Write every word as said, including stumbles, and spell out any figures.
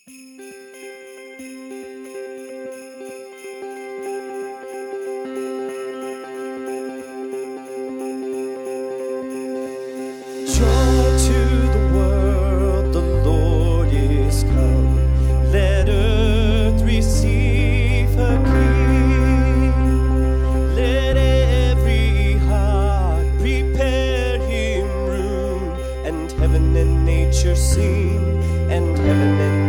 Joy to the world, the Lord is come. Let earth receive her King. Let every heart prepare him room, and heaven and nature sing, and heaven and